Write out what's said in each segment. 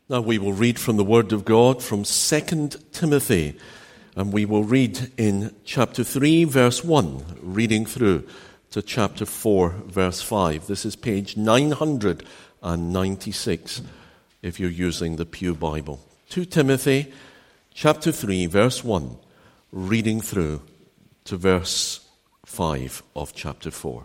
Now we will read from the Word of God from 2 Timothy, and we will read in chapter 3, verse 1, reading through to chapter 4, verse 5. This is page 996 if you're using the Pew Bible. 2 Timothy, chapter 3, verse 1, reading through to verse 5 of chapter 4.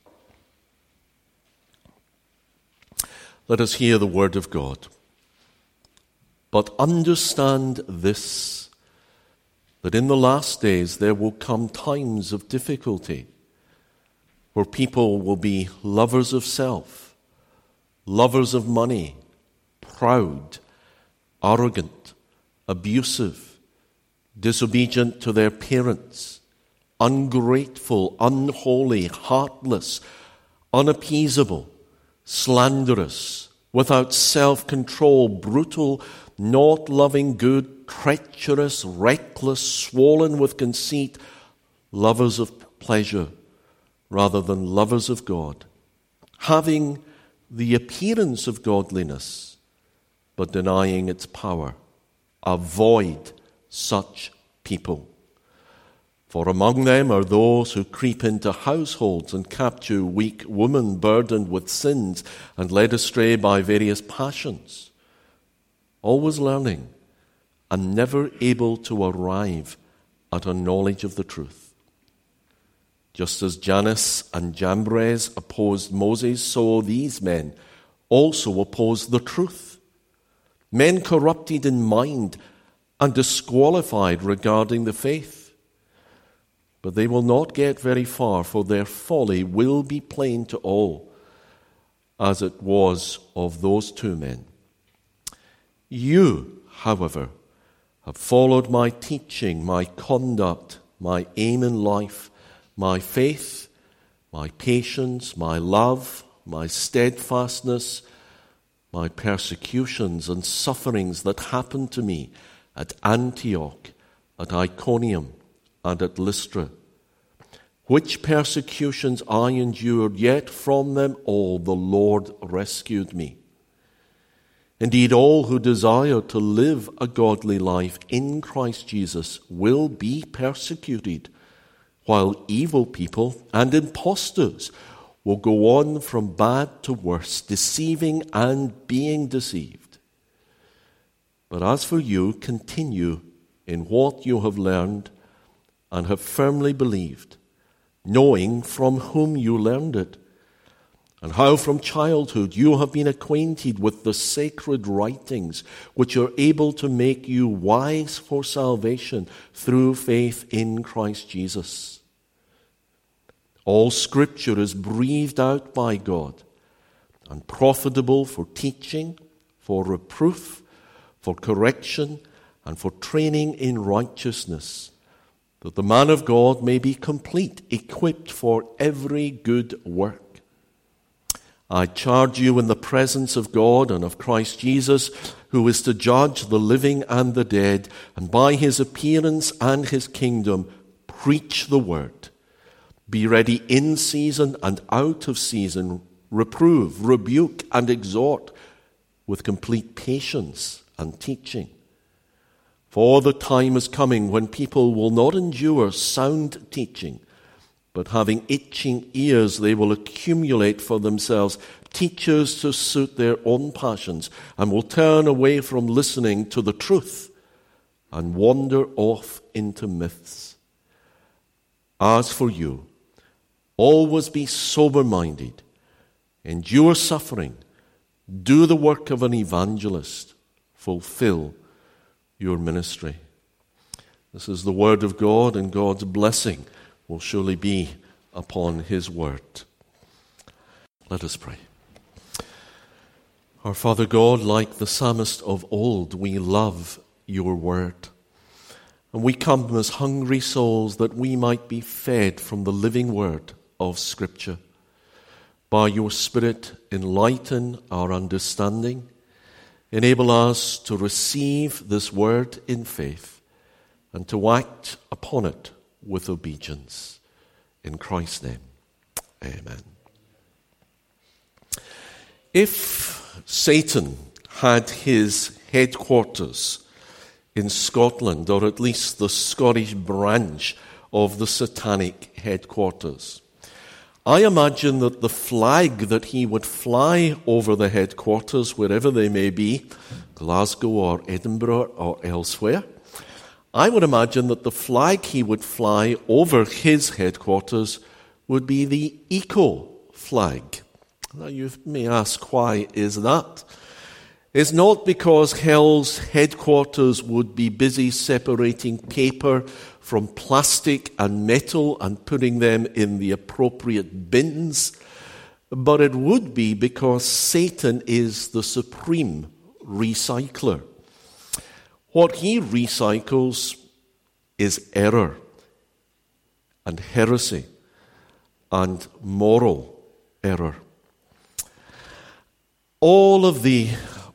Let us hear the Word of God. But understand this, that in the last days there will come times of difficulty, where people will be lovers of self, lovers of money, proud, arrogant, abusive, disobedient to their parents, ungrateful, unholy, heartless, unappeasable, slanderous, without self-control, brutal, not loving good, treacherous, reckless, swollen with conceit, lovers of pleasure rather than lovers of God, having the appearance of godliness, but denying its power. Avoid such people. For among them are those who creep into households and capture weak women burdened with sins and led astray by various passions, always learning and never able to arrive at a knowledge of the truth. Just as Jannes and Jambres opposed Moses, so these men also oppose the truth. Men corrupted in mind and disqualified regarding the faith. But they will not get very far, for their folly will be plain to all, as it was of those two men. You, however, have followed my teaching, my conduct, my aim in life, my faith, my patience, my love, my steadfastness, my persecutions and sufferings that happened to me at Antioch, at Iconium, and at Lystra, which persecutions I endured, yet from them all the Lord rescued me. Indeed, all who desire to live a godly life in Christ Jesus will be persecuted, while evil people and impostors will go on from bad to worse, deceiving and being deceived. But as for you, continue in what you have learned and have firmly believed, knowing from whom you learned it, and how from childhood you have been acquainted with the sacred writings, which are able to make you wise for salvation through faith in Christ Jesus. All Scripture is breathed out by God and profitable for teaching, for reproof, for correction, and for training in righteousness, that the man of God may be complete, equipped for every good work. I charge you in the presence of God and of Christ Jesus, who is to judge the living and the dead, and by his appearance and his kingdom, preach the word. Be ready in season and out of season, reprove, rebuke, and exhort with complete patience and teaching. For the time is coming when people will not endure sound teaching, but having itching ears, they will accumulate for themselves teachers to suit their own passions, and will turn away from listening to the truth and wander off into myths. As for you, always be sober-minded, endure suffering, do the work of an evangelist, fulfill your ministry. This is the word of God, and God's blessing will surely be upon his word. Let us pray. Our Father God, like the psalmist of old, we love your word. And we come as hungry souls that we might be fed from the living word of Scripture. By your Spirit, enlighten our understanding. Enable us to receive this word in faith and to act upon it with obedience. In Christ's name, amen. If Satan had his headquarters in Scotland, or at least the Scottish branch of the Satanic headquarters. I imagine that the flag that he would fly over the headquarters, wherever they may be, Glasgow or Edinburgh or elsewhere, I would imagine that the flag he would fly over his headquarters would be the ECO flag. Now you may ask, why is that? It's not because hell's headquarters would be busy separating paper from plastic and metal and putting them in the appropriate bins, but it would be because Satan is the supreme recycler. What he recycles is error and heresy and moral error. All of the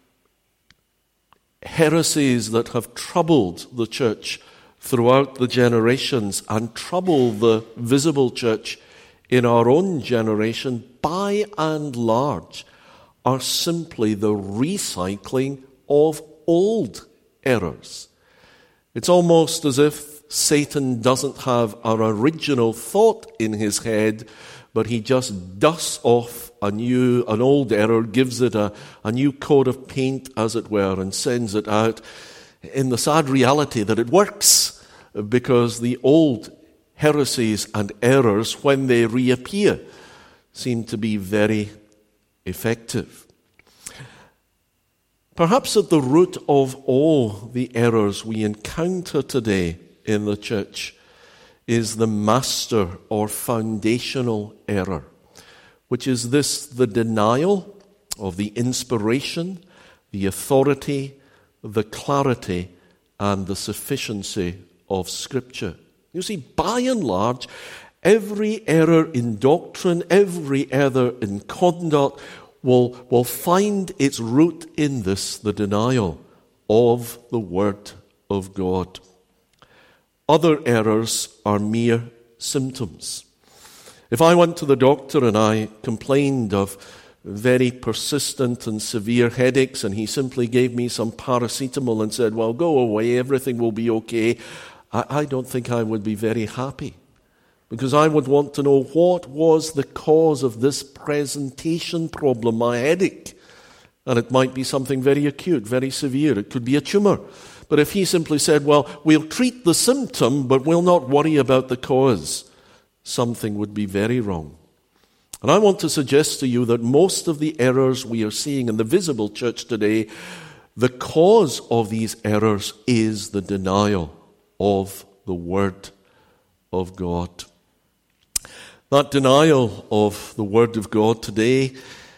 heresies that have troubled the church throughout the generations and trouble the visible church in our own generation, by and large, are simply the recycling of old errors. It's almost as if Satan doesn't have an original thought in his head, but he just dusts off an old error, gives it a new coat of paint, as it were, and sends it out in the sad reality that it works, because the old heresies and errors, when they reappear, seem to be very effective. Perhaps at the root of all the errors we encounter today in the church is the master or foundational error, which is this: the denial of the inspiration, the authority, the clarity, and the sufficiency of Scripture. You see, by and large, every error in doctrine, every error in conduct will find its root in this, the denial of the Word of God. Other errors are mere symptoms. If I went to the doctor and I complained of very persistent and severe headaches, and he simply gave me some paracetamol and said, well, go away, everything will be okay, I don't think I would be very happy, because I would want to know what was the cause of this presentation problem, my headache. And it might be something very acute, very severe. It could be a tumor. But if he simply said, well, we'll treat the symptom, but we'll not worry about the cause, something would be very wrong. And I want to suggest to you that most of the errors we are seeing in the visible church today, the cause of these errors is the denial of the Word of God. That denial of the Word of God today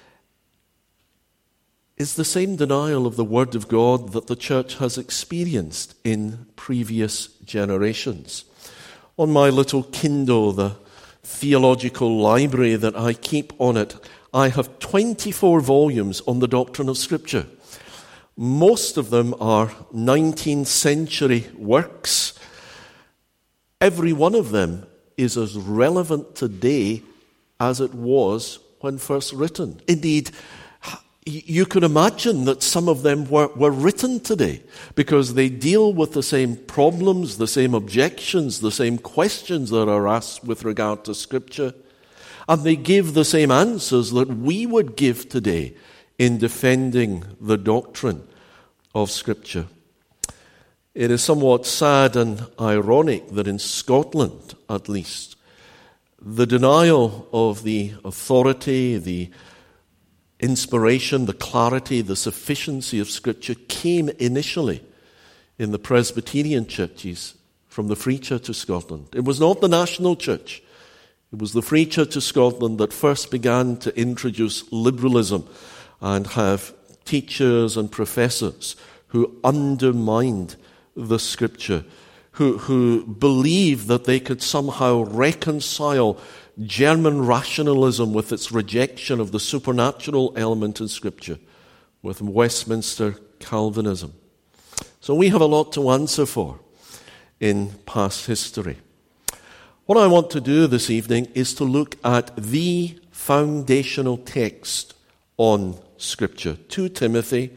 is the same denial of the Word of God that the church has experienced in previous generations. On my little Kindle, the theological library that I keep on it, I have 24 volumes on the doctrine of Scripture. Most of them are 19th century works. Every one of them is as relevant today as it was when first written. Indeed, you can imagine that some of them were written today because they deal with the same problems, the same objections, the same questions that are asked with regard to Scripture. And they give the same answers that we would give today in defending the doctrine of Scripture. It is somewhat sad and ironic that in Scotland, at least, the denial of the authority, the inspiration, the clarity, the sufficiency of Scripture came initially in the Presbyterian churches from the Free Church of Scotland. It was not the National Church. It was the Free Church of Scotland that first began to introduce liberalism and have teachers and professors who undermined the Scripture, who believed that they could somehow reconcile German rationalism with its rejection of the supernatural element in Scripture, with Westminster Calvinism. So we have a lot to answer for in past history. What I want to do this evening is to look at the foundational text on Scripture, 2 Timothy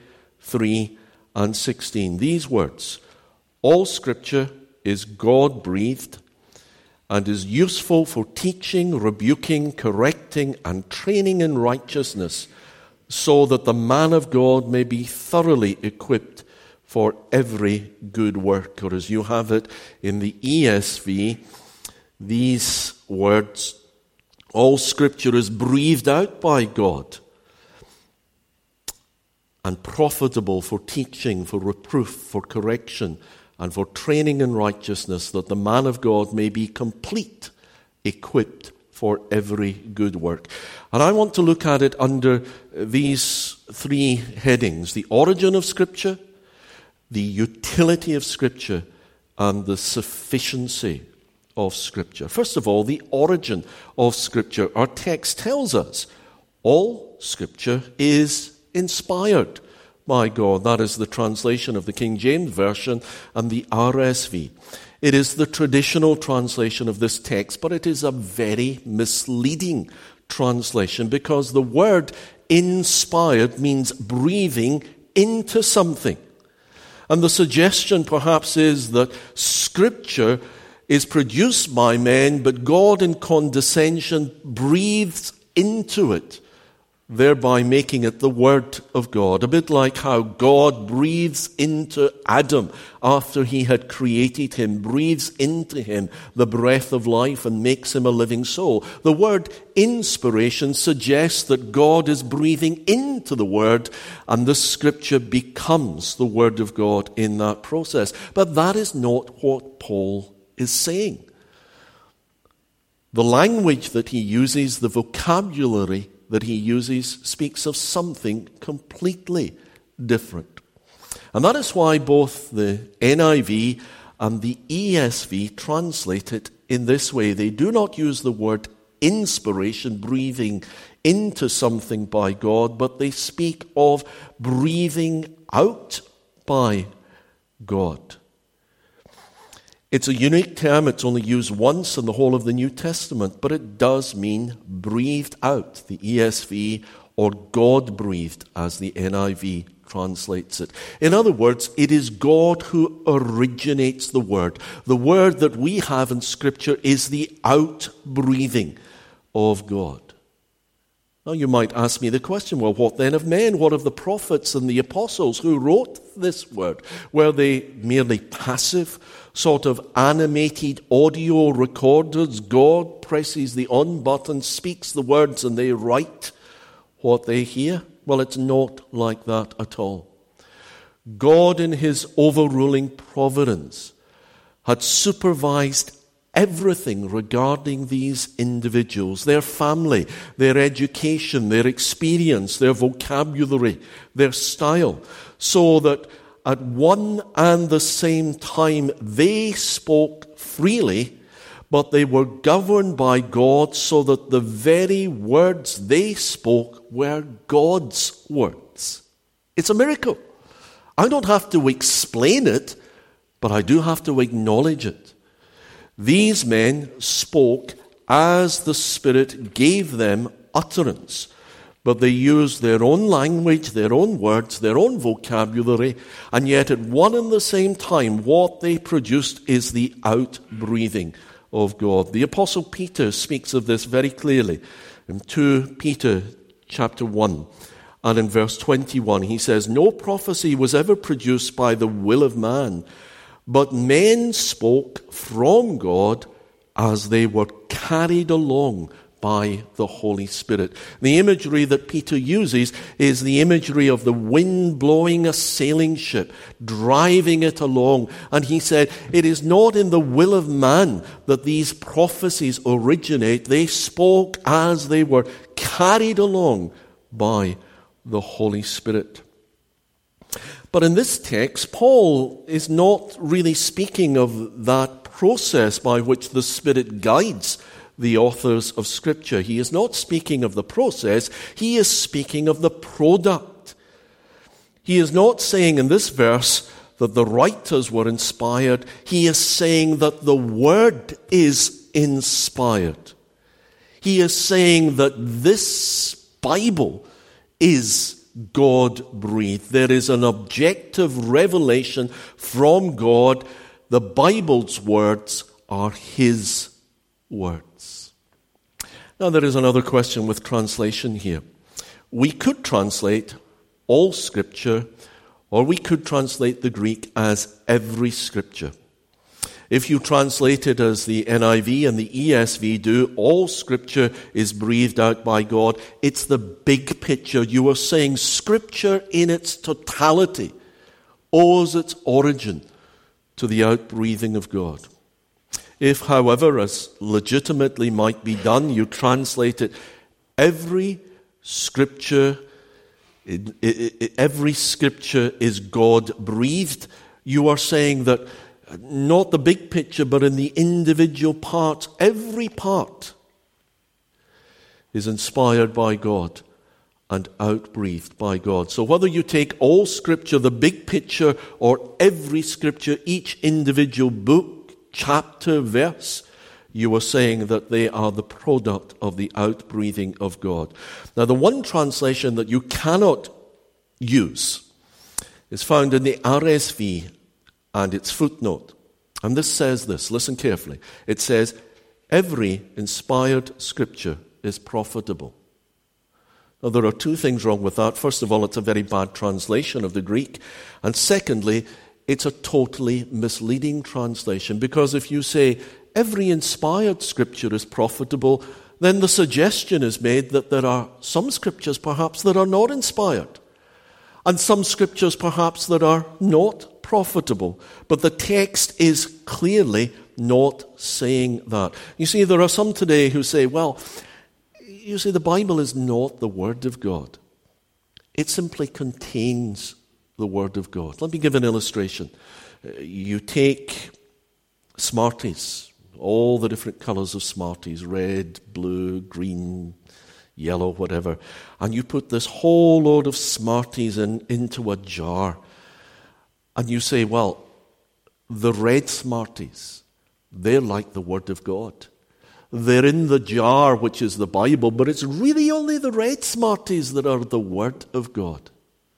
3 and 16. These words, all Scripture is God-breathed and is useful for teaching, rebuking, correcting, and training in righteousness, so that the man of God may be thoroughly equipped for every good work. Or as you have it in the ESV, these words, all Scripture is breathed out by God and profitable for teaching, for reproof, for correction, and for training in righteousness, that the man of God may be complete, equipped for every good work. And I want to look at it under these three headings: the origin of Scripture, the utility of Scripture, and the sufficiency of Scripture. First of all, the origin of Scripture. Our text tells us all Scripture is inspired by God. That is the translation of the King James Version and the RSV. It is the traditional translation of this text, but it is a very misleading translation, because the word inspired means breathing into something. And the suggestion perhaps is that Scripture is produced by men, but God in condescension breathes into it, thereby making it the Word of God. A bit like how God breathes into Adam after he had created him, breathes into him the breath of life and makes him a living soul. The word inspiration suggests that God is breathing into the Word, and the Scripture becomes the Word of God in that process. But that is not what Paul is saying. The language that he uses, the vocabulary that he uses, speaks of something completely different. And that is why both the NIV and the ESV translate it in this way. They do not use the word inspiration, breathing into something by God, but they speak of breathing out by God. It's a unique term. It's only used once in the whole of the New Testament, but it does mean breathed out, the ESV, or God-breathed, as the NIV translates it. In other words, it is God who originates the Word. The Word that we have in Scripture is the out-breathing of God. Now you might ask me the question, well, what then of men? What of the prophets and the apostles who wrote this Word? Were they merely passive, sort of animated audio recorders? God presses the on button, speaks the words, and they write what they hear? Well, it's not like that at all. God, in his overruling providence, had supervised everything regarding these individuals, their family, their education, their experience, their vocabulary, their style, so that at one and the same time they spoke freely, but they were governed by God, so that the very words they spoke were God's words. It's a miracle. I don't have to explain it, but I do have to acknowledge it. These men spoke as the Spirit gave them utterance, but they used their own language, their own words, their own vocabulary, and yet at one and the same time, what they produced is the out-breathing of God. The Apostle Peter speaks of this very clearly in 2 Peter chapter 1. And in verse 21, he says, "No prophecy was ever produced by the will of man, but men spoke from God as they were carried along by the Holy Spirit." The imagery that Peter uses is the imagery of the wind blowing a sailing ship, driving it along. And he said, it is not in the will of man that these prophecies originate. They spoke as they were carried along by the Holy Spirit. But in this text, Paul is not really speaking of that process by which the Spirit guides the authors of Scripture. He is not speaking of the process. He is speaking of the product. He is not saying in this verse that the writers were inspired. He is saying that the Word is inspired. He is saying that this Bible is God-breathed. There is an objective revelation from God. The Bible's words are His words. Now, there is another question with translation here. We could translate all Scripture, or we could translate the Greek as every Scripture. If you translate it as the NIV and the ESV do, all Scripture is breathed out by God. It's the big picture. You are saying Scripture in its totality owes its origin to the outbreathing of God. If, however, as legitimately might be done, you translate it, every Scripture is God-breathed, you are saying that not the big picture, but in the individual parts, every part is inspired by God and outbreathed by God. So whether you take all Scripture, the big picture, or every Scripture, each individual book, chapter, verse, you are saying that they are the product of the outbreathing of God. Now, the one translation that you cannot use is found in the RSV and its footnote. And this says this, listen carefully. It says, every inspired Scripture is profitable. Now, there are two things wrong with that. First of all, it's a very bad translation of the Greek. And secondly, it's a totally misleading translation, because if you say every inspired Scripture is profitable, then the suggestion is made that there are some Scriptures perhaps that are not inspired, and some Scriptures perhaps that are not profitable. But the text is clearly not saying that. You see, there are some today who say, well, you see, the Bible is not the Word of God. It simply contains the Word of God. Let me give an illustration. You take Smarties, all the different colors of Smarties, red, blue, green, yellow, whatever, and you put this whole load of Smarties into a jar, and you say, well, the red Smarties, they're like the Word of God. They're in the jar, which is the Bible, but it's really only the red Smarties that are the Word of God.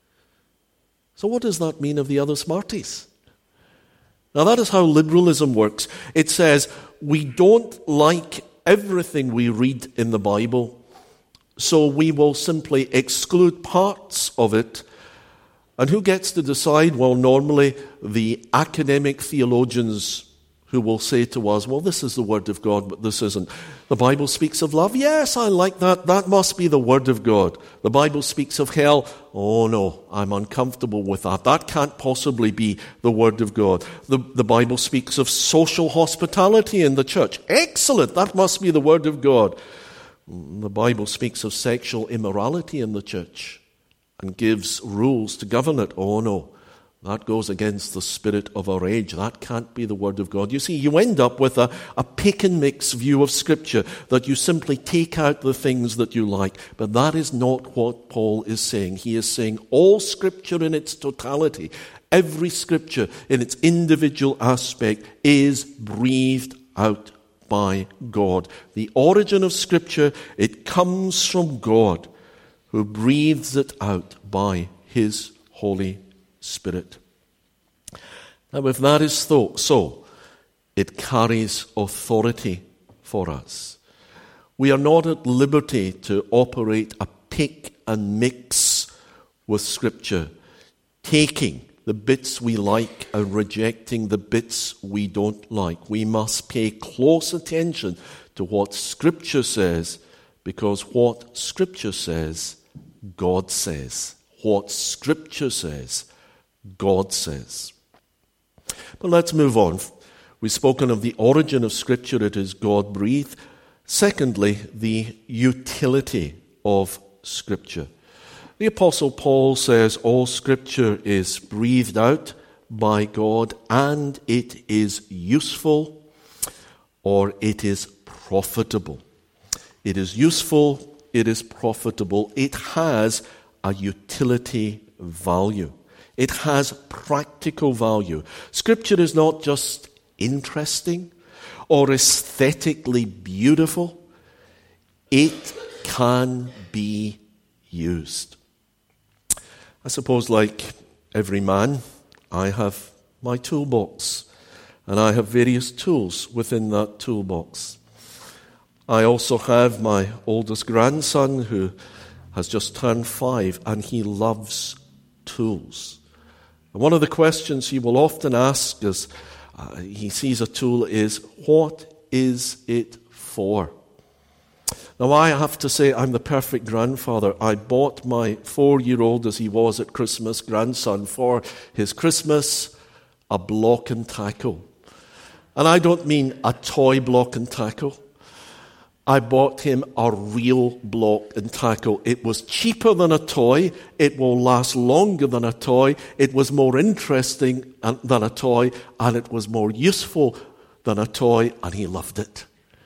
So what does that mean of the other Smarties? Now, that is how liberalism works. It says, we don't like everything we read in the Bible, so we will simply exclude parts of it. And who gets to decide? Well, normally the academic theologians who will say to us, well, this is the Word of God, but this isn't. The Bible speaks of love. Yes, I like that. That must be the Word of God. The Bible speaks of hell. Oh, no, I'm uncomfortable with that. That can't possibly be the Word of God. The Bible speaks of social hospitality in the church. Excellent. That must be the Word of God. The Bible speaks of sexual immorality in the church and gives rules to govern it. Oh, no. That goes against the spirit of our age. That can't be the Word of God. You see, you end up with a pick and mix view of Scripture, that you simply take out the things that you like. But that is not what Paul is saying. He is saying all Scripture in its totality, every Scripture in its individual aspect is breathed out by God. The origin of Scripture, it comes from God, who breathes it out by His Holy Spirit. Now, if that is so, it carries authority for us. We are not at liberty to operate a pick and mix with Scripture, taking the bits we like and rejecting the bits we don't like. We must pay close attention to what Scripture says, because what Scripture says, God says. What Scripture says, God says. But let's move on. We've spoken of the origin of Scripture. It is God-breathed. Secondly, the utility of Scripture. The Apostle Paul says all Scripture is breathed out by God, and it is useful, or it is profitable. It is useful, it is profitable. It has a utility value. It has practical value. Scripture is not just interesting or aesthetically beautiful. It can be used. I suppose, like every man, I have my toolbox, and I have various tools within that toolbox. I also have my oldest grandson who has just turned 5, and he loves tools. And one of the questions he will often ask as he sees a tool is, what is it for? Now, I have to say I'm the perfect grandfather. I bought my 4-year-old, as he was at Christmas, grandson, for his Christmas, a block and tackle. And I don't mean a toy block and tackle. I bought him a real block and tackle. It was cheaper than a toy. It will last longer than a toy. It was more interesting than a toy. And it was more useful than a toy. And he loved it.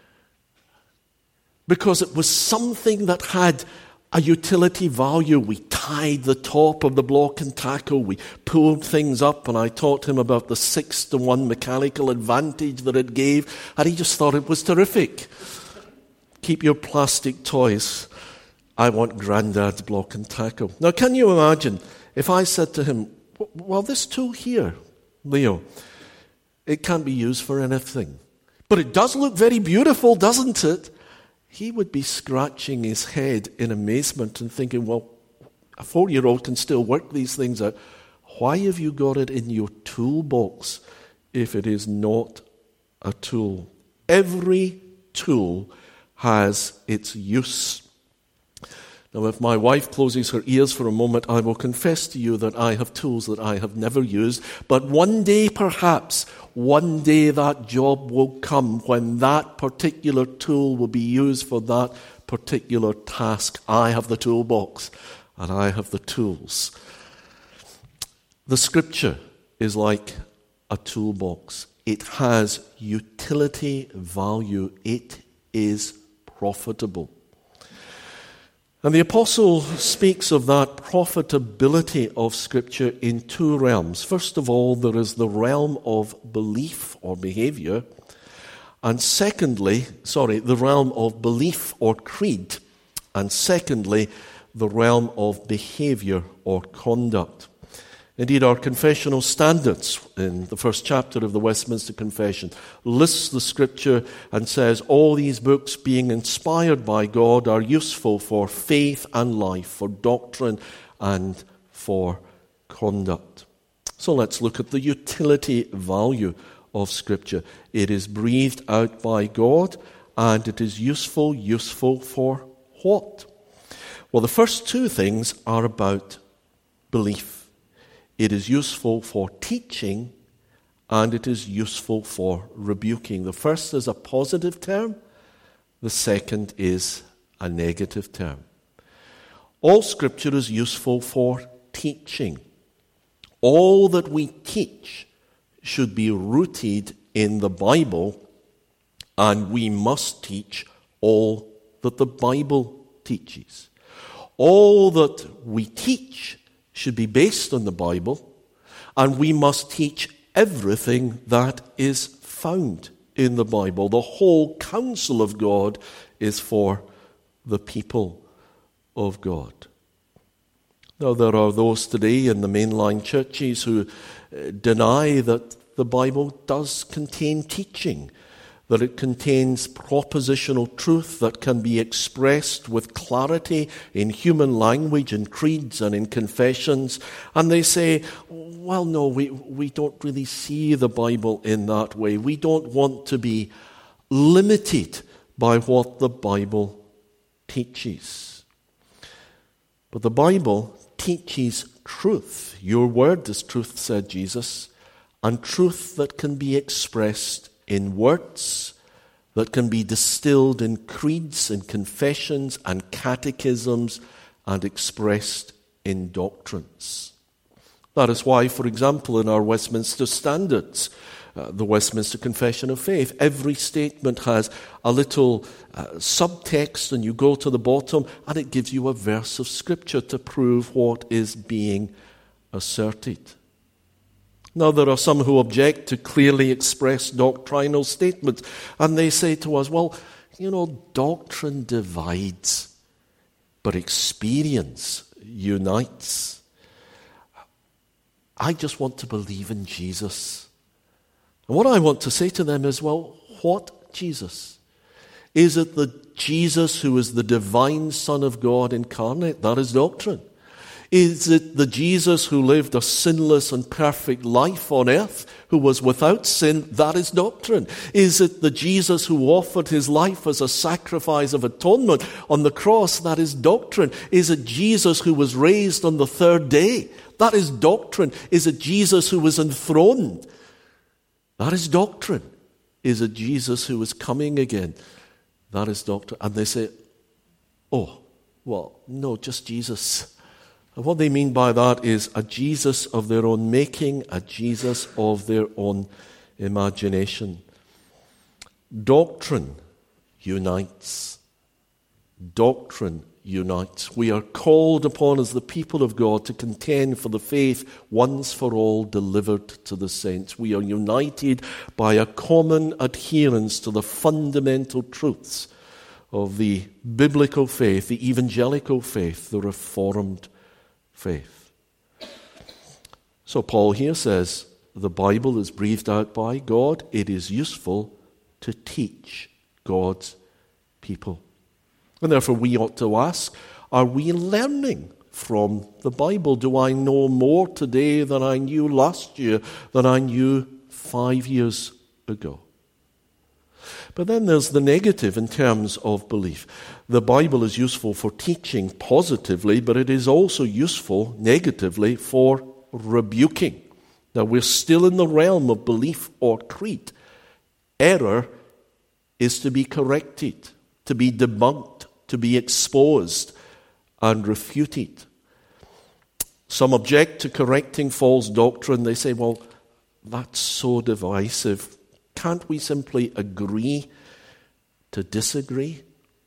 Because it was something that had a utility value. We tied the top of the block and tackle. We pulled things up, and I taught him about the 6-to-1 mechanical advantage that it gave, and he just thought it was terrific. Keep your plastic toys. I want Granddad's block and tackle. Now, can you imagine if I said to him, well, this tool here, Leo, it can't be used for anything, but it does look very beautiful, doesn't it? He would be scratching his head in amazement and thinking, well, a 4-year-old can still work these things out. Why have you got it in your toolbox if it is not a tool? Every tool has its use. Now, if my wife closes her ears for a moment, I will confess to you that I have tools that I have never used. But one day, perhaps, one day that job will come when that particular tool will be used for that particular task. I have the toolbox, and I have the tools. The Scripture is like a toolbox. It has utility value. It is profitable. And the apostle speaks of that profitability of Scripture in 2 realms. First of all, there is the realm of belief or behavior. And the realm of belief or creed. And secondly, the realm of behavior or conduct. Indeed, our confessional standards in the first chapter of the Westminster Confession lists the Scripture and says all these books, being inspired by God, are useful for faith and life, for doctrine and for conduct. So let's look at the utility value of Scripture. It is breathed out by God, and it is useful. Useful for what? Well, the first 2 things are about belief. It is useful for teaching, and it is useful for rebuking. The first is a positive term. The second is a negative term. All Scripture is useful for teaching. All that we teach should be rooted in the Bible, and we must teach all that the Bible teaches. All that we teach should be based on the Bible, and we must teach everything that is found in the Bible. The whole counsel of God is for the people of God. Now, there are those today in the mainline churches who deny that the Bible does contain teaching, that it contains propositional truth that can be expressed with clarity in human language, in creeds and in confessions. And they say, well, no, we don't really see the Bible in that way. We don't want to be limited by what the Bible teaches. But the Bible teaches truth. Your word is truth, said Jesus, and truth that can be expressed in words, that can be distilled in creeds and confessions and catechisms and expressed in doctrines. That is why, for example, in our Westminster Standards, the Westminster Confession of Faith, every statement has a little subtext, and you go to the bottom and it gives you a verse of Scripture to prove what is being asserted. Now, there are some who object to clearly expressed doctrinal statements, and they say to us, well, doctrine divides, but experience unites. I just want to believe in Jesus. And what I want to say to them is, well, what Jesus? Is it the Jesus who is the divine Son of God incarnate? That is doctrine. Is it the Jesus who lived a sinless and perfect life on earth, who was without sin? That is doctrine. Is it the Jesus who offered his life as a sacrifice of atonement on the cross? That is doctrine. Is it Jesus who was raised on the third day? That is doctrine. Is it Jesus who was enthroned? That is doctrine. Is it Jesus who is coming again? That is doctrine. And they say, oh, well, no, just Jesus. And what they mean by that is a Jesus of their own making, a Jesus of their own imagination. Doctrine unites. Doctrine unites. We are called upon as the people of God to contend for the faith once for all delivered to the saints. We are united by a common adherence to the fundamental truths of the biblical faith, the evangelical faith, the Reformed faith. So Paul here says the Bible is breathed out by God. It is useful to teach God's people. And therefore we ought to ask, are we learning from the Bible? Do I know more today than I knew last year, than I knew 5 years ago? But then there's the negative in terms of belief. The Bible is useful for teaching positively, but it is also useful negatively for rebuking. Now, we're still in the realm of belief or creed. Error is to be corrected, to be debunked, to be exposed and refuted. Some object to correcting false doctrine. They say, well, that's so divisive. Can't we simply agree to disagree?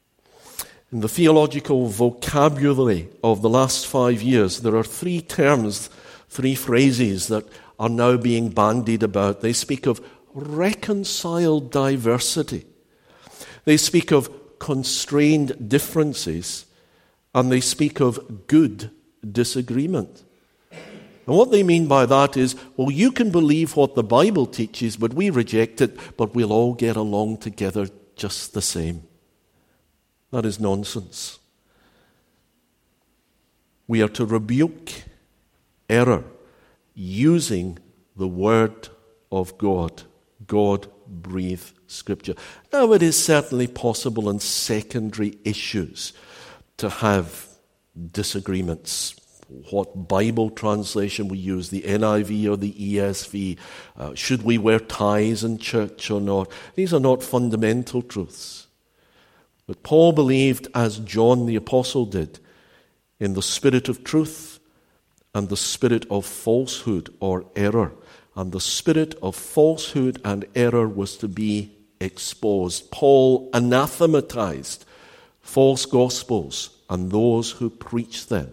In the theological vocabulary of the last 5 years, there are 3 terms, 3 phrases that are now being bandied about. They speak of reconciled diversity. They speak of constrained differences. And they speak of good disagreement. And what they mean by that is, well, you can believe what the Bible teaches, but we reject it, but we'll all get along together just the same. That is nonsense. We are to rebuke error using the Word of God, God-breathed Scripture. Now, it is certainly possible in secondary issues to have disagreements. What Bible translation we use, the NIV or the ESV? Should we wear ties in church or not? These are not fundamental truths. But Paul believed, as John the Apostle did, in the spirit of truth and the spirit of falsehood or error. And the spirit of falsehood and error was to be exposed. Paul anathematized false gospels and those who preach them.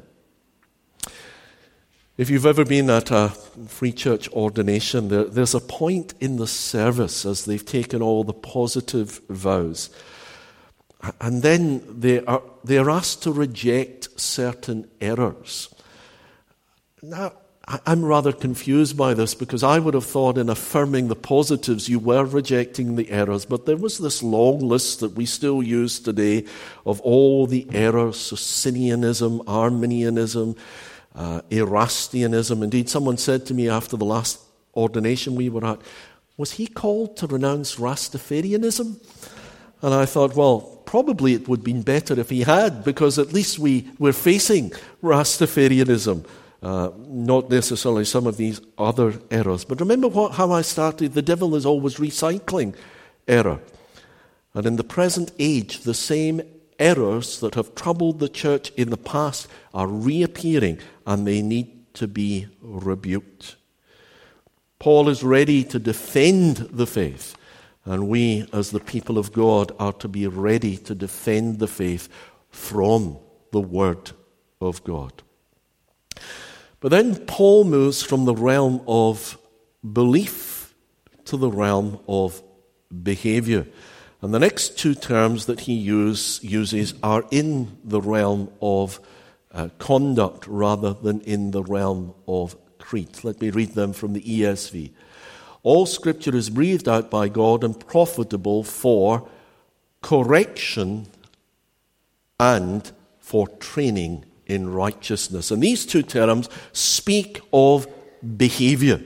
If you've ever been at a free church ordination, there's a point in the service as they've taken all the positive vows. And then they're asked to reject certain errors. Now, I'm rather confused by this because I would have thought in affirming the positives you were rejecting the errors, but there was this long list that we still use today of all the errors, Socinianism, Arminianism, Erastianism. Indeed, someone said to me after the last ordination we were at, was he called to renounce Rastafarianism? And I thought, well, probably it would have been better if he had, because at least we're facing Rastafarianism, not necessarily some of these other errors. But remember how I started? The devil is always recycling error. And in the present age, the same errors that have troubled the church in the past are reappearing, and they need to be rebuked. Paul is ready to defend the faith, and we as the people of God are to be ready to defend the faith from the Word of God. But then Paul moves from the realm of belief to the realm of behavior. And the next 2 terms that he uses are in the realm of conduct rather than in the realm of Crete. Let me read them from the ESV. All Scripture is breathed out by God and profitable for correction and for training in righteousness. And these two terms speak of behavior.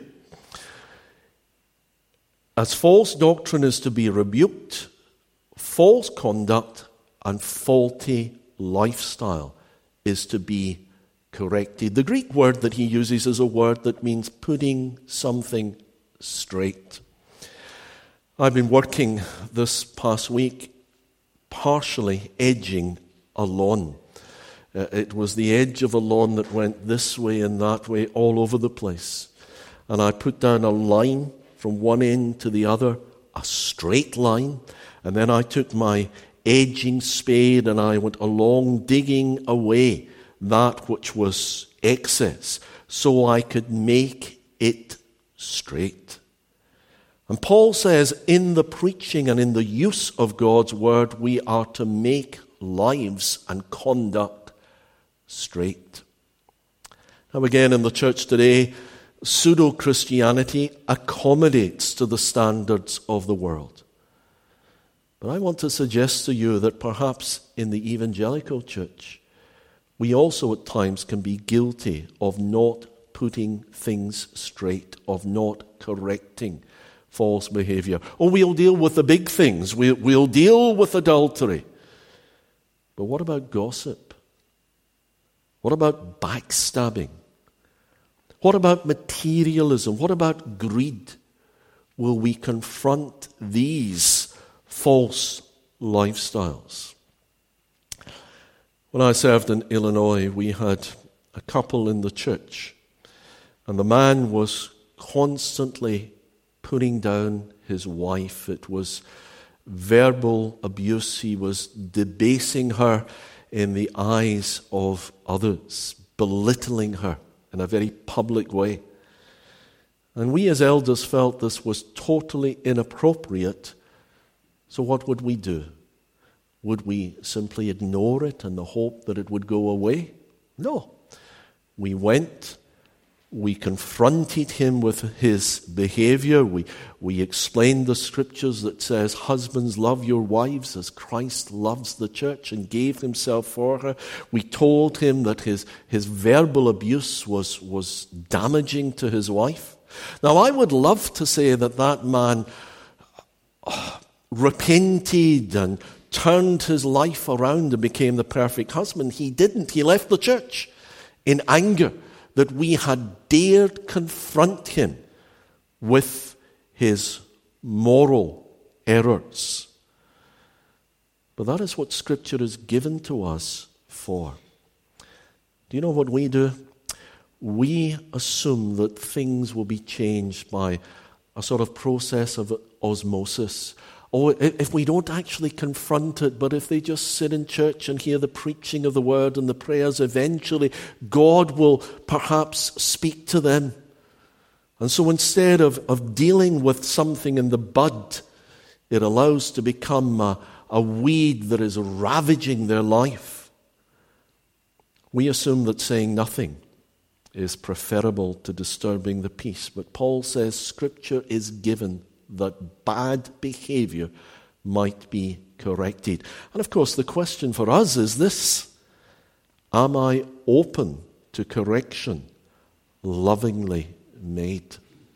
As false doctrine is to be rebuked, false conduct and faulty lifestyle is to be corrected. The Greek word that he uses is a word that means putting something straight. I've been working this past week partially edging a lawn. It was the edge of a lawn that went this way and that way all over the place. And I put down a line from one end to the other, a straight line. And then I took my edging spade and I went along digging away that which was excess so I could make it straight. And Paul says in the preaching and in the use of God's word, we are to make lives and conduct straight. Now again, in the church today, pseudo-Christianity accommodates to the standards of the world. But I want to suggest to you that perhaps in the evangelical church, we also at times can be guilty of not putting things straight, of not correcting false behavior. Oh, we'll deal with the big things. We'll deal with adultery. But what about gossip? What about backstabbing? What about materialism? What about greed? Will we confront these false lifestyles? When I served in Illinois, we had a couple in the church, and the man was constantly putting down his wife. It was verbal abuse. He was debasing her in the eyes of others, belittling her in a very public way. And we as elders felt this was totally inappropriate. So what would we do? Would we simply ignore it in the hope that it would go away? No. We went, we confronted him with his behavior. We explained the scriptures that says, husbands, love your wives as Christ loves the church and gave himself for her. We told him that his verbal abuse was damaging to his wife. Now, I would love to say that man repented and turned his life around and became the perfect husband. He didn't. He left the church in anger that we had dared confront him with his moral errors. But that is what Scripture is given to us for. Do you know what we do? We assume that things will be changed by a sort of process of osmosis. Or if we don't actually confront it, but if they just sit in church and hear the preaching of the word and the prayers, eventually God will perhaps speak to them. And so instead of dealing with something in the bud, it allows to become a weed that is ravaging their life. We assume that saying nothing is preferable to disturbing the peace. But Paul says Scripture is given that bad behavior might be corrected. And of course, the question for us is this: am I open to correction, lovingly made?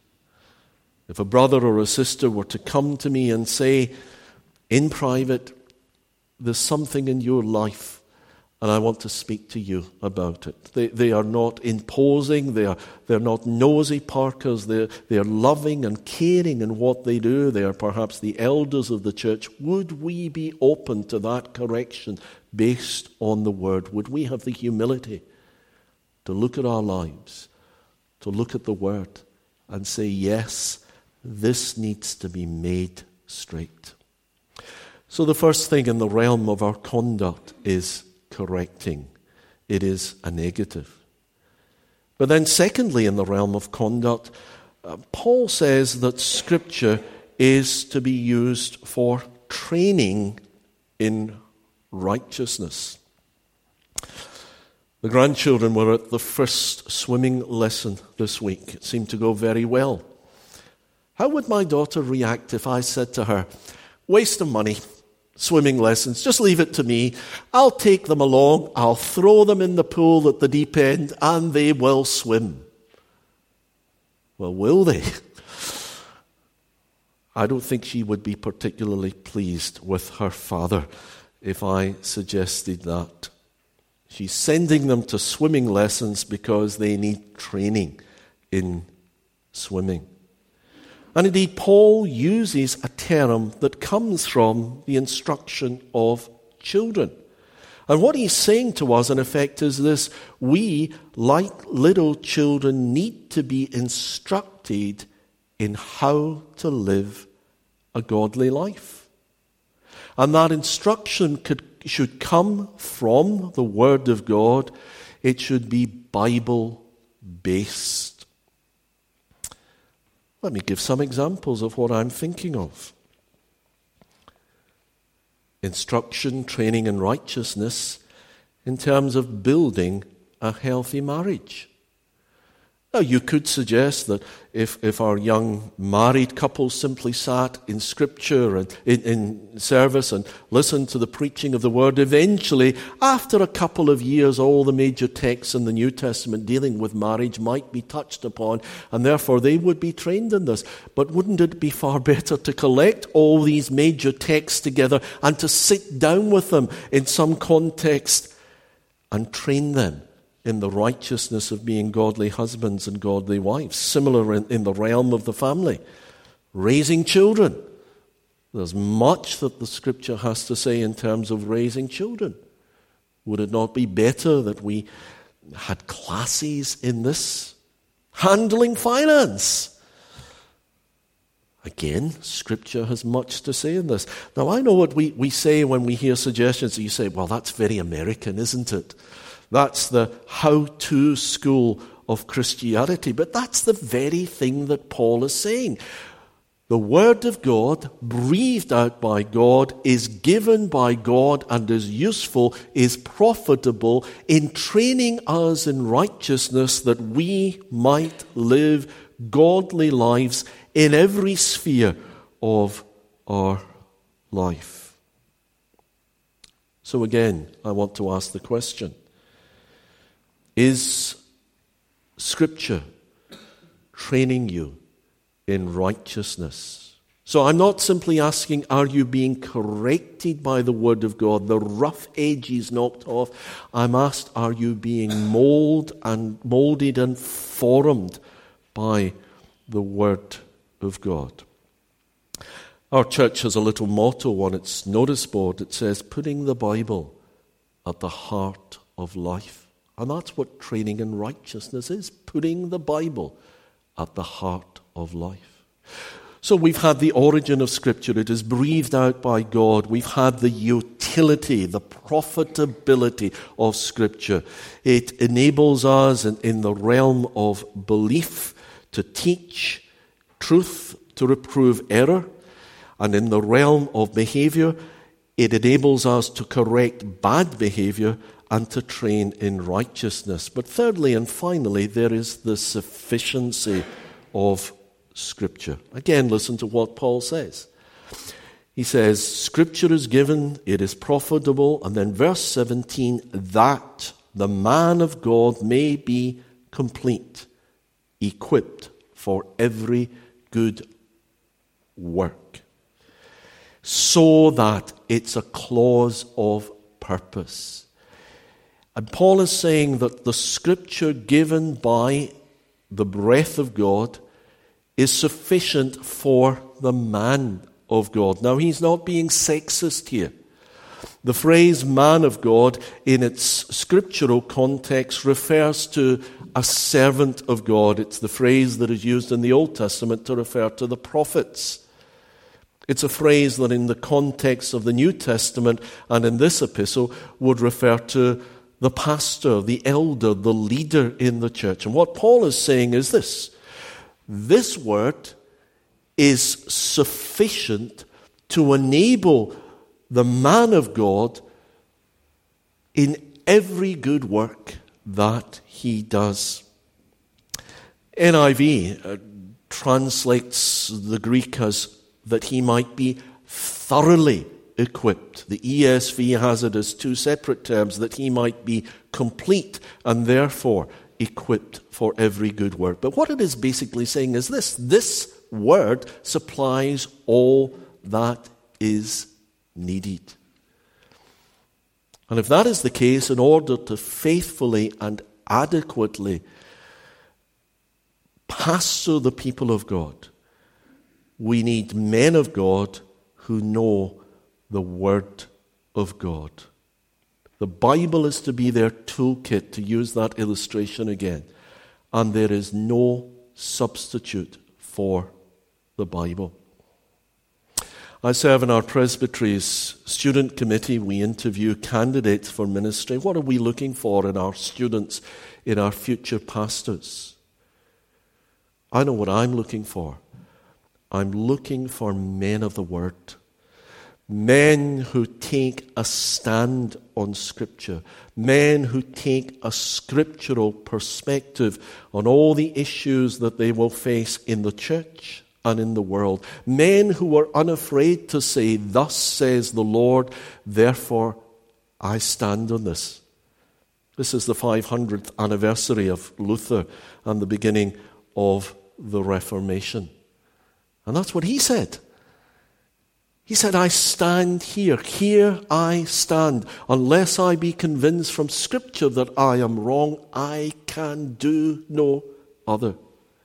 If a brother or a sister were to come to me and say, in private, there's something in your life and I want to speak to you about it. They are not imposing, they're not nosy Parkers, they're loving and caring in what they do. They are perhaps the elders of the church. Would we be open to that correction based on the word? Would we have the humility to look at our lives, to look at the word and say, yes, this needs to be made straight? So the first thing in the realm of our conduct is correcting. It is a negative. But then secondly, in the realm of conduct, Paul says that Scripture is to be used for training in righteousness. The grandchildren were at the first swimming lesson this week. It seemed to go very well. How would my daughter react if I said to her, waste of money, swimming lessons, just leave it to me. I'll take them along, I'll throw them in the pool at the deep end, and they will swim. Well, will they? I don't think she would be particularly pleased with her father if I suggested that. She's sending them to swimming lessons because they need training in swimming. And indeed, Paul uses a term that comes from the instruction of children. And what he's saying to us, in effect, is this: we, like little children, need to be instructed in how to live a godly life. And that instruction should come from the Word of God. It should be Bible-based. Let me give some examples of what I'm thinking of. Instruction, training in righteousness in terms of building a healthy marriage. Now, you could suggest that if our young married couples simply sat in Scripture and in service and listened to the preaching of the Word, eventually, after a couple of years, all the major texts in the New Testament dealing with marriage might be touched upon, and therefore they would be trained in this. But wouldn't it be far better to collect all these major texts together and to sit down with them in some context and train them in the righteousness of being godly husbands and godly wives? Similar in the realm of the family. Raising children. There's much that the Scripture has to say in terms of raising children. Would it not be better that we had classes in this? Handling finance. Again, Scripture has much to say in this. Now, I know what we say when we hear suggestions. You say, well, that's very American, isn't it? That's the how-to school of Christianity. But that's the very thing that Paul is saying. The Word of God, breathed out by God, is given by God and is useful, is profitable in training us in righteousness that we might live godly lives in every sphere of our life. So again, I want to ask the question: is Scripture training you in righteousness? So I'm not simply asking, are you being corrected by the Word of God, the rough edges knocked off? I'm asked, are you being molded and formed by the Word of God? Our church has a little motto on its notice board. It says, putting the Bible at the heart of life. And that's what training in righteousness is, putting the Bible at the heart of life. So we've had the origin of Scripture. It is breathed out by God. We've had the utility, the profitability of Scripture. It enables us in the realm of belief to teach truth, to reprove error. And in the realm of behavior, it enables us to correct bad behavior and to train in righteousness. But thirdly and finally, there is the sufficiency of Scripture. Again, listen to what Paul says. He says, Scripture is given, it is profitable, and then verse 17, that the man of God may be complete, equipped for every good work. So that it's a clause of purpose. And Paul is saying that the Scripture given by the breath of God is sufficient for the man of God. Now, he's not being sexist here. The phrase man of God in its scriptural context refers to a servant of God. It's the phrase that is used in the Old Testament to refer to the prophets. It's a phrase that in the context of the New Testament and in this epistle would refer to the pastor, the elder, the leader in the church. And what Paul is saying is this: this word is sufficient to enable the man of God in every good work that he does. NIV translates the Greek as that he might be thoroughly equipped. The ESV has it as two separate terms, that he might be complete and therefore equipped for every good work. But what it is basically saying is this word supplies all that is needed. And if that is the case, in order to faithfully and adequately pastor the people of God, we need men of God who know the Word of God. The Bible is to be their toolkit, to use that illustration again. And there is no substitute for the Bible. I serve in our presbytery's student committee. We interview candidates for ministry. What are we looking for in our students, in our future pastors? I know what I'm looking for. I'm looking for men of the Word. Men who take a stand on Scripture. Men who take a scriptural perspective on all the issues that they will face in the church and in the world. Men who are unafraid to say, "Thus says the Lord, therefore I stand on this." This is the 500th anniversary of Luther and the beginning of the Reformation. And that's what he said. He said, "I stand here. Here I stand. Unless I be convinced from Scripture that I am wrong, I can do no other."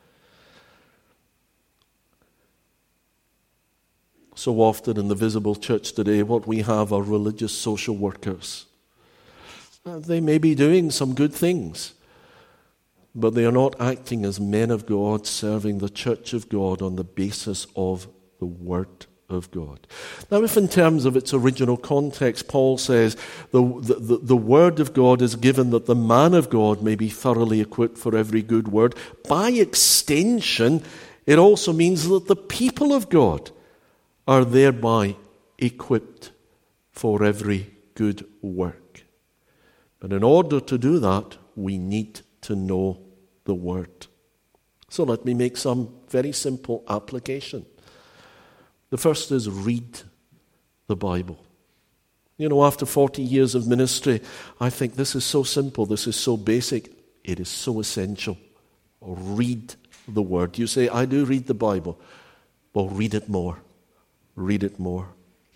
So often in the visible church today, what we have are religious social workers. They may be doing some good things, but they are not acting as men of God, serving the church of God on the basis of the Word of God. Now, if in terms of its original context, Paul says the Word of God is given that the man of God may be thoroughly equipped for every good word, by extension, it also means that the people of God are thereby equipped for every good work. But in order to do that, we need to know the Word. So let me make some very simple application. The first is read the Bible. You know, after 40 years of ministry, I think this is so simple, this is so basic, it is so essential. Read the Word. You say, "I do read the Bible." Well, read it more. Read it more.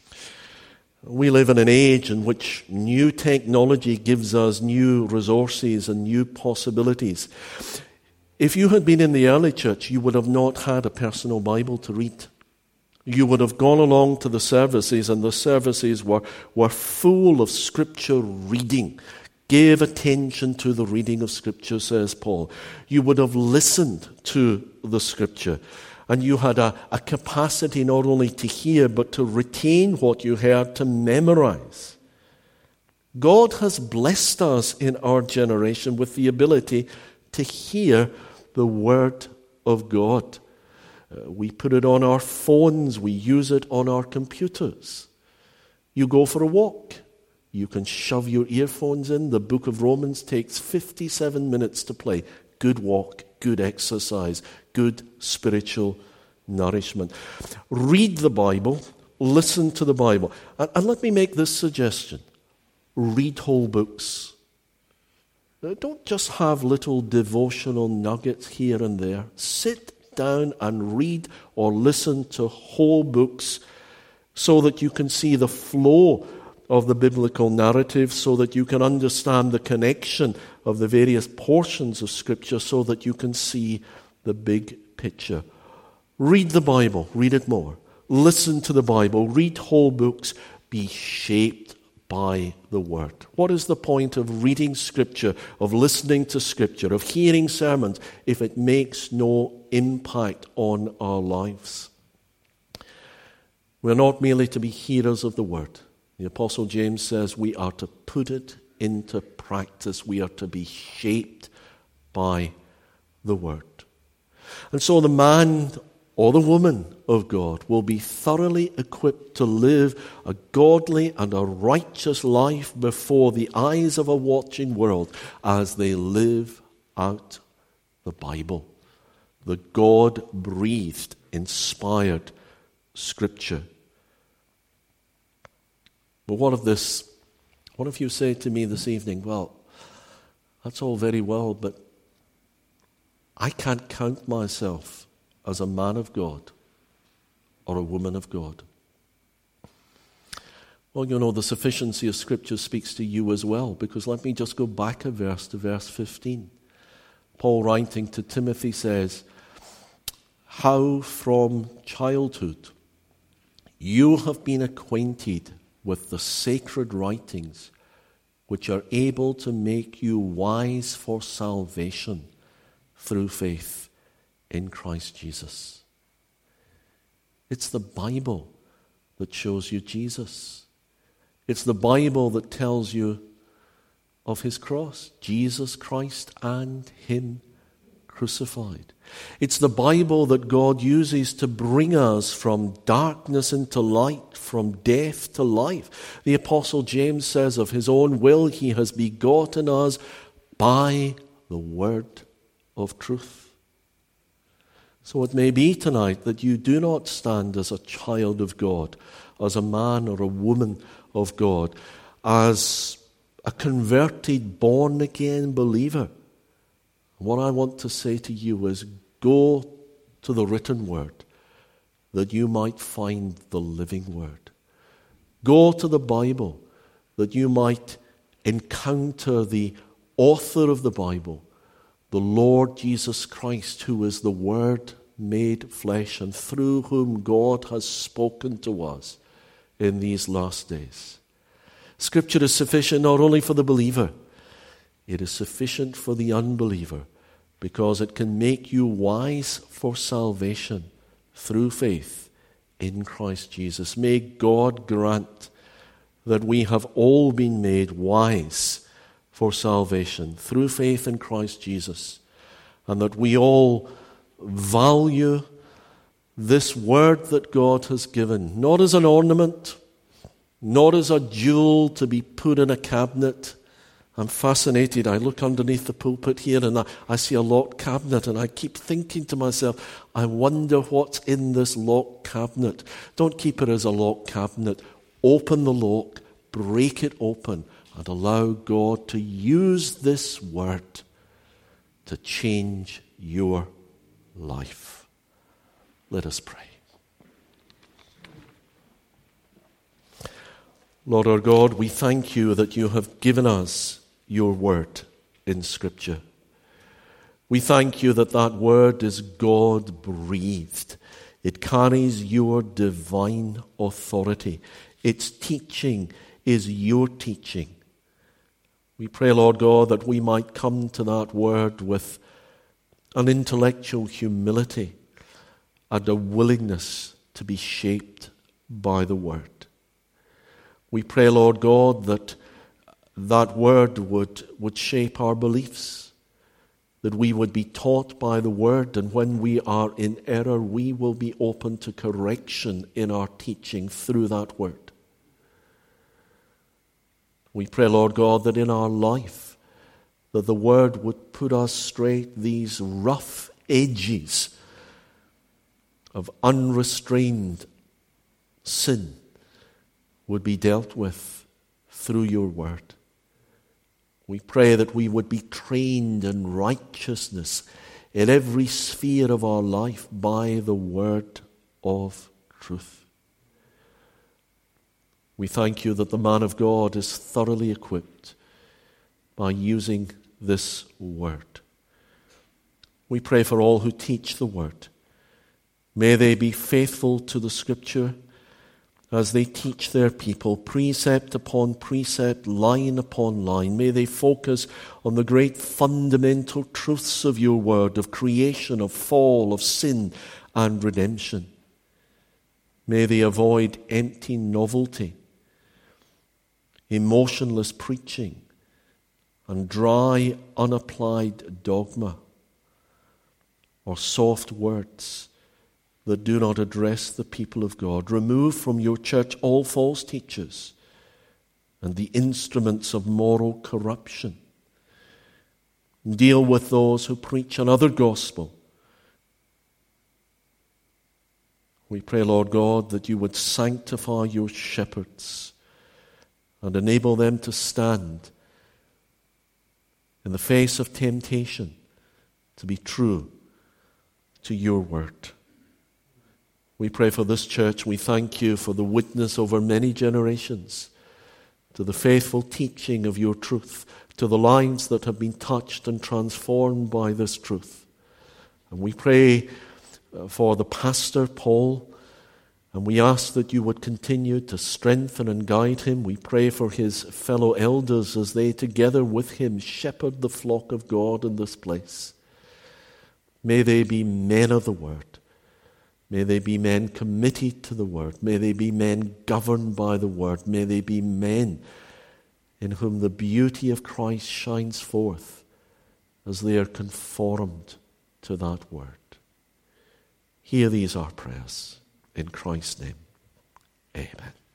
We live in an age in which new technology gives us new resources and new possibilities. If you had been in the early church, you would have not had a personal Bible to read. You would have gone along to the services, and the services were full of Scripture reading. Give attention to the reading of Scripture, says Paul. You would have listened to the Scripture, and you had a capacity not only to hear, but to retain what you heard, to memorize. God has blessed us in our generation with the ability to hear the Word of God. We put it on our phones. We use it on our computers. You go for a walk. You can shove your earphones in. The book of Romans takes 57 minutes to play. Good walk, good exercise, good spiritual nourishment. Read the Bible. Listen to the Bible. And let me make this suggestion. Read whole books. Don't just have little devotional nuggets here and there. Sit down and read or listen to whole books so that you can see the flow of the biblical narrative, so that you can understand the connection of the various portions of Scripture, so that you can see the big picture. Read the Bible, read it more. Listen to the Bible, read whole books, be shaped by the Word. What is the point of reading Scripture, of listening to Scripture, of hearing sermons, if it makes no impact on our lives? We're not merely to be hearers of the Word. The Apostle James says we are to put it into practice. We are to be shaped by the Word. And so the man or the woman of God will be thoroughly equipped to live a godly and a righteous life before the eyes of a watching world as they live out the Bible, the God-breathed, inspired Scripture. But what if you say to me this evening, well, that's all very well, but I can't count myself as a man of God or a woman of God. Well, the sufficiency of Scripture speaks to you as well, because let me just go back a verse to verse 15. Paul, writing to Timothy, says, "How from childhood you have been acquainted with the sacred writings, which are able to make you wise for salvation through faith in Christ Jesus." It's the Bible that shows you Jesus. It's the Bible that tells you of his cross, Jesus Christ and him crucified. It's the Bible that God uses to bring us from darkness into light, from death to life. The Apostle James says of his own will, he has begotten us by the word of truth. So it may be tonight that you do not stand as a child of God, as a man or a woman of God, as a converted, born-again believer. What I want to say to you is, go to the written word that you might find the living word. Go to the Bible that you might encounter the author of the Bible, the Lord Jesus Christ, who is the Word made flesh and through whom God has spoken to us in these last days. Scripture is sufficient not only for the believer, it is sufficient for the unbeliever, because it can make you wise for salvation through faith in Christ Jesus. May God grant that we have all been made wise for salvation through faith in Christ Jesus, and that we all value this word that God has given, not as an ornament, not as a jewel to be put in a cabinet. I'm fascinated. I look underneath the pulpit here and I see a locked cabinet, and I keep thinking to myself, I wonder what's in this locked cabinet. Don't keep it as a locked cabinet. Open the lock, break it open, and allow God to use this word to change your life. Let us pray. Lord our God, we thank you that you have given us your word in Scripture. We thank you that that word is God-breathed. It carries your divine authority. Its teaching is your teaching. We pray, Lord God, that we might come to that word with an intellectual humility and a willingness to be shaped by the word. We pray, Lord God, that that word would shape our beliefs, that we would be taught by the word, and when we are in error, we will be open to correction in our teaching through that word. We pray, Lord God, that in our life, that the word would put us straight. These rough edges of unrestrained sin would be dealt with through your word. We pray that we would be trained in righteousness in every sphere of our life by the word of truth. We thank you that the man of God is thoroughly equipped by using this word. We pray for all who teach the word. May they be faithful to the Scripture as they teach their people, precept upon precept, line upon line. May they focus on the great fundamental truths of your word, of creation, of fall, of sin, and redemption. May they avoid empty novelty, emotionless preaching, and dry, unapplied dogma, or soft words that do not address the people of God. Remove from your church all false teachers and the instruments of moral corruption. Deal with those who preach another gospel. We pray, Lord God, that you would sanctify your shepherds and enable them to stand in the face of temptation to be true to your word. We pray for this church. We thank you for the witness over many generations to the faithful teaching of your truth, to the lives that have been touched and transformed by this truth. And we pray for the pastor, Paul, and we ask that you would continue to strengthen and guide him. We pray for his fellow elders as they together with him shepherd the flock of God in this place. May they be men of the word. May they be men committed to the word. May they be men governed by the word. May they be men in whom the beauty of Christ shines forth as they are conformed to that word. Hear these our prayers. In Christ's name, amen.